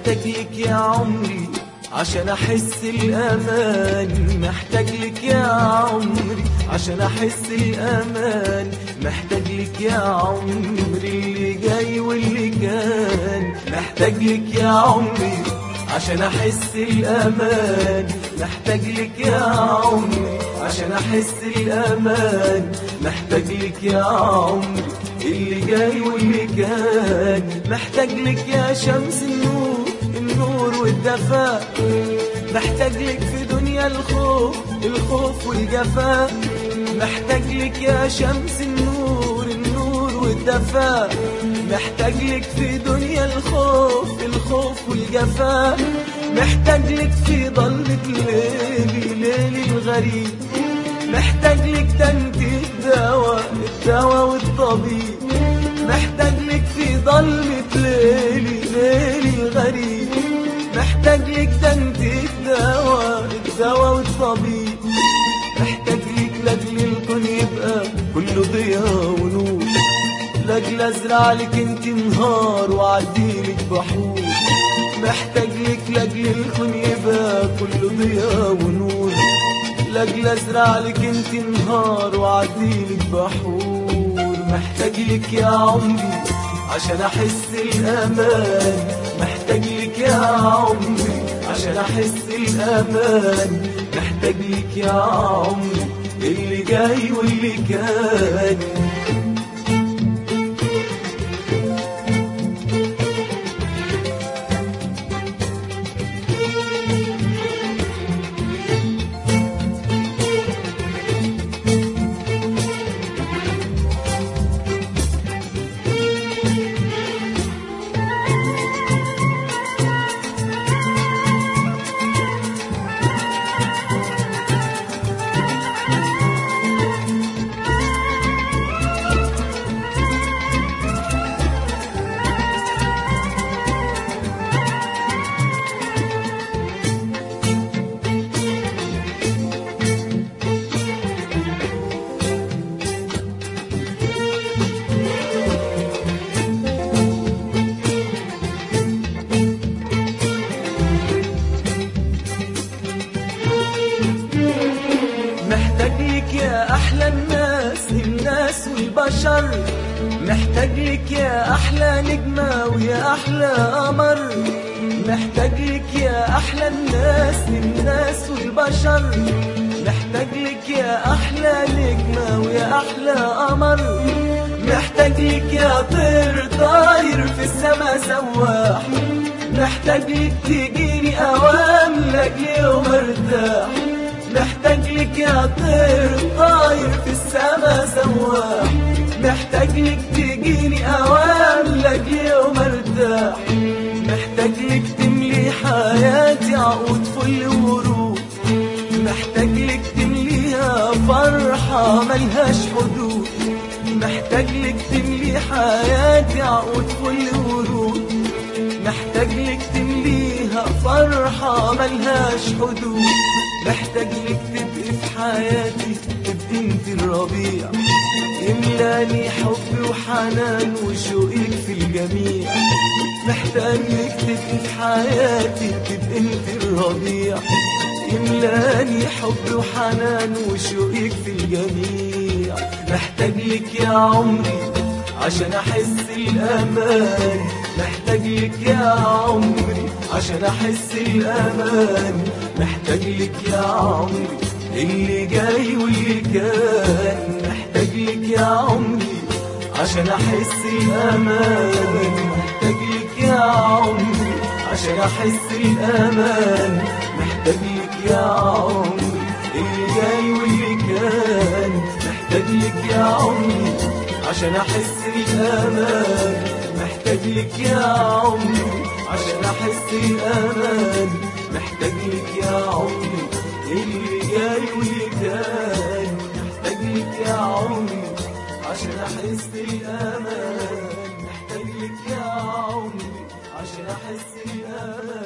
محتاج لك يا عمري عشان احس الامان، محتاج لك يا عمري عشان احس الامان، محتاج لك يا عمري اللي جاي واللي كان، محتاج لك يا عمري عشان احس الامان، محتاج لك يا عمري عشان احس الامان، محتاج لك يا عمري اللي جاي واللي كان، محتاج لك يا شمس النور النور والدفاء، محتاج لك في دنيا الخوف والجفاء، محتاج لك يا شمس النور النور والدفاء، محتاج لك في دنيا الخوف والجفاء، محتاج لك في ضلمة ليلي الغريب، محتاج لك تنتي الدواء والطبيب، محتاج لك في ضلمة ليلي الغريب، محتاج لك تنتي الدواء والطبيب، محتاج لك لاجل الكون يبقى كله ضياء ونور، لاجل ازرع لك انت نهار وعديلك بحور، محتاج لك لاجل الكون يبقى كله ضياء ونور، لاجل ازرع لك انت نهار وعديلك بحور، محتاج لك يا عمري عشان احس الامان، محتاج لك يا عمري عشان احس الامان، محتاج لك يا عمري اللي جاي واللي كان. محتاج لك يا أحلى الناس والبشر، محتاج لك يا أحلى نجمة ويا أحلى قمر، محتاج لك يا أحلى الناس والبشر، محتاج لك يا أحلى نجمة ويا أحلى قمر، محتاج لك يا طاير في السما سواح، محتاج لك تجيني أوام لاجل يوم ارتاح، محتاج لك يا طاير في السما سواح، محتاج لك تجيني اوام لاجل يوم ارتاح، محتاج لك تملي حياتي عقود فل ورود، محتاج لك تمليها فرحة ملهاش حدود، محتاج لك تملي حياتي عقود فل ورود، محتاج لك تمليها فرحة ملهاش حدود، محتاج لك تبقي في حياتي تبقي انت الربيع، يملاني حب وحنان وشوقك في الجميع، محتاج لك تبقي في حياتي تبقي انت الربيع، يملاني حب وحنان وشوقك في الجميع، محتاج لك يا عمري عشان احس الامان، محتاج لك يا عمري عشان احس الامان، محتاج لك يا عمري اللي جاي واللي كان، محتاج لك يا عمري عشان احس الامان، محتاج لك يا عمري عشان احس الامان، محتاج لك يا عمري اللي جاي واللي كان، محتاج لك يا عمري عشان احس الامان، محتاج لك يا عمري عشان احس الامان، محتاج لك يا عمري اللي جاي واللي كان، محتاج لك يا عمري عشان احس الامان، محتاج لك يا عمري عشان احس الامان.